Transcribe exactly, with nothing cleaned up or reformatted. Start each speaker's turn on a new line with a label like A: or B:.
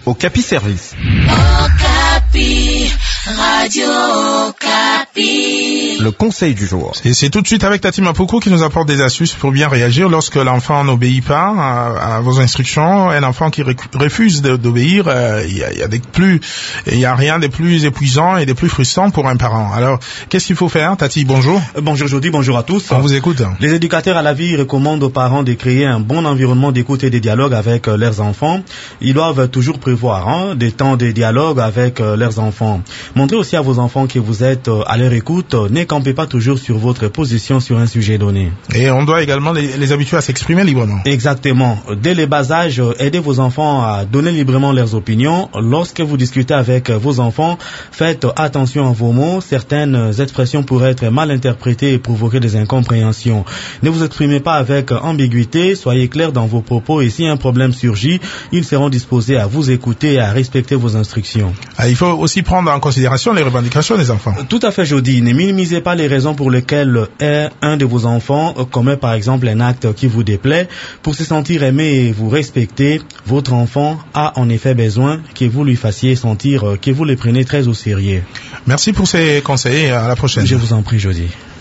A: Okapi Service.
B: Okapi, Radio Okapi.
A: Le conseil du jour.
C: Et c'est tout de suite avec Tati Mapoko qui nous apporte des astuces pour bien réagir lorsque l'enfant n'obéit pas à, à vos instructions. Un enfant qui refuse d'obéir, il euh, y, a, y a des plus, il y a rien de plus épuisant et de plus frustrant pour un parent. Alors, qu'est-ce qu'il faut faire, Tati? Bonjour.
D: Euh, bonjour Jody, bonjour à tous.
C: On vous écoute.
D: Les éducateurs à la vie recommandent aux parents de créer un bon environnement d'écoute et de dialogue avec euh, leurs enfants. Ils doivent toujours prévoir hein, des temps de dialogue avec euh, leurs enfants. Montrez aussi à vos enfants que vous êtes euh, à leur écoute. Ne campez pas toujours sur votre position sur un sujet donné.
C: Et on doit également les, les habituer à s'exprimer librement.
D: Exactement. Dès le bas âge, aidez vos enfants à donner librement leurs opinions. Lorsque vous discutez avec vos enfants, faites attention à vos mots. Certaines expressions pourraient être mal interprétées et provoquer des incompréhensions. Ne vous exprimez pas avec ambiguïté. Soyez clair dans vos propos et si un problème surgit, ils seront disposés à vous écouter et à respecter vos instructions.
C: Ah, il faut aussi prendre en considération les revendications des enfants.
D: Tout à fait, Jody. Ne minimisez pas les raisons pour lesquelles un de vos enfants commet par exemple un acte qui vous déplaît. Pour se sentir aimé et vous respecter, votre enfant a en effet besoin que vous lui fassiez sentir que vous le prenez très au sérieux.
C: Merci pour ces conseils et à la prochaine.
D: Je vous en prie, Jody.